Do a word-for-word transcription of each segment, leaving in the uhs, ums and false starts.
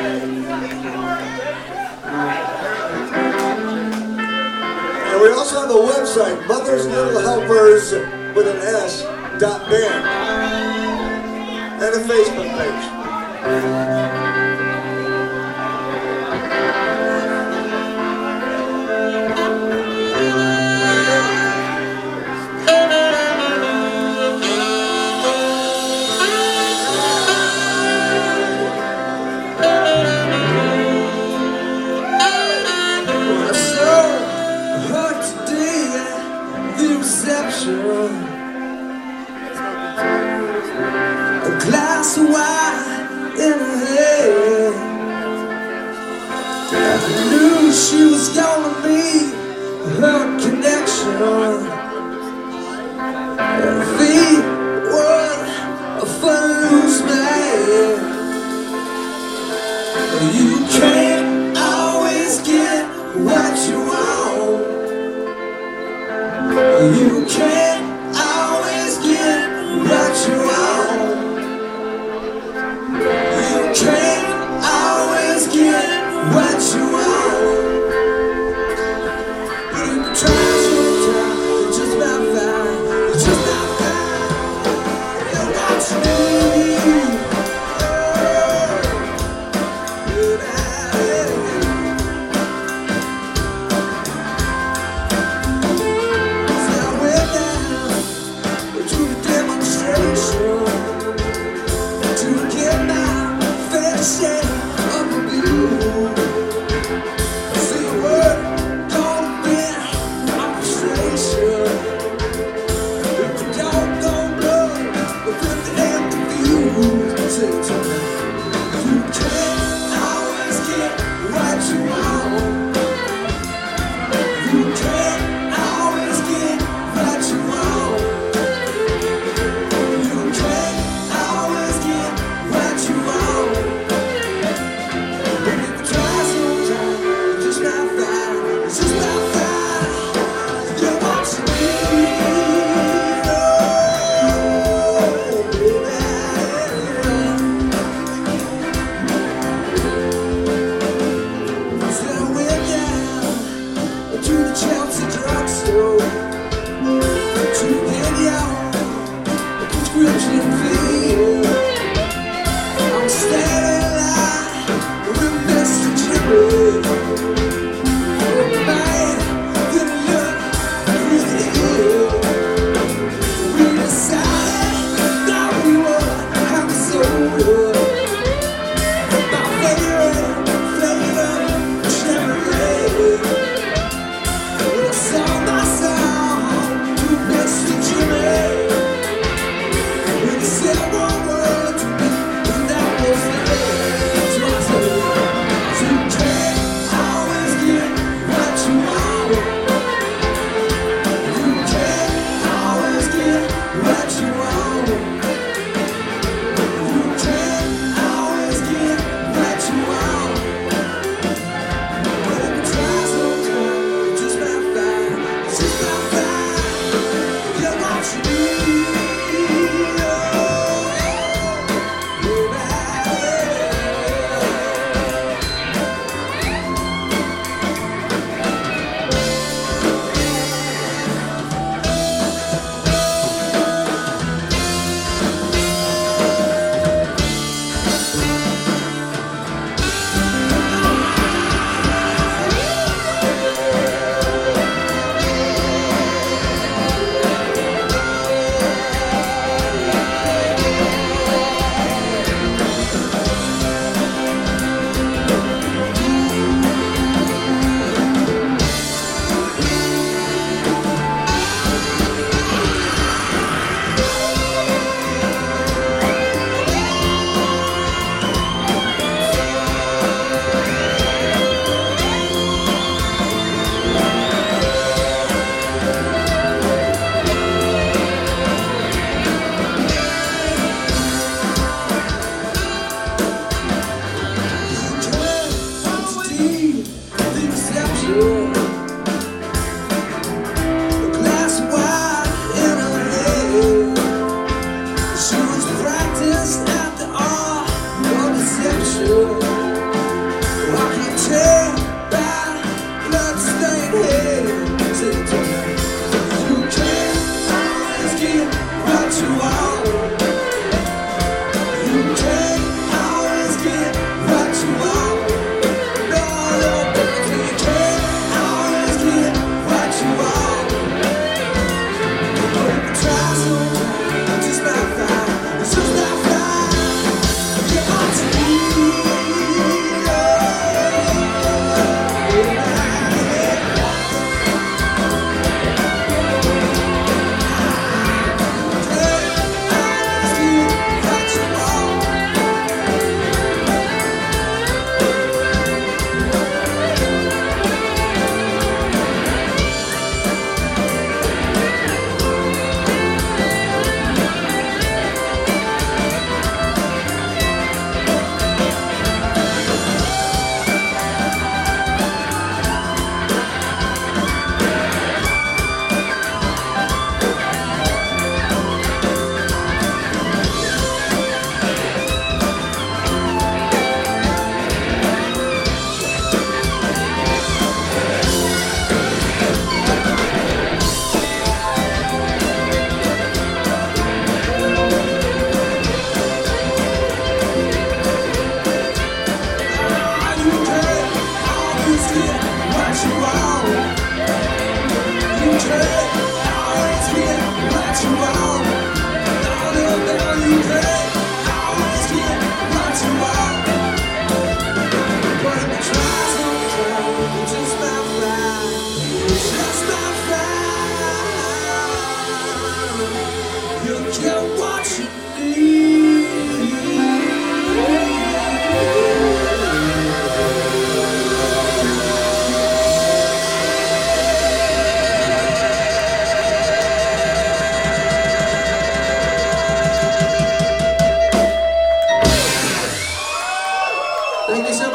And we also have a website, Mothers Little Helpers with an S dot band, and a Facebook page. A glass of wine in her hand. I knew she was gonna be her connection. Her feet were a footloose man. You can't always get what you want. You can't always get what you want. You can't always get what you want. But if you try sometimes, it's just about fine. It's just about fine. You got to need.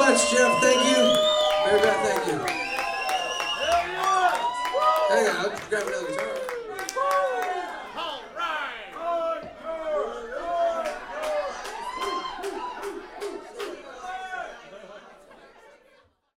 much, Jeff. Thank you. Mary Beth, thank you. Hang on, I'll grab another guitar.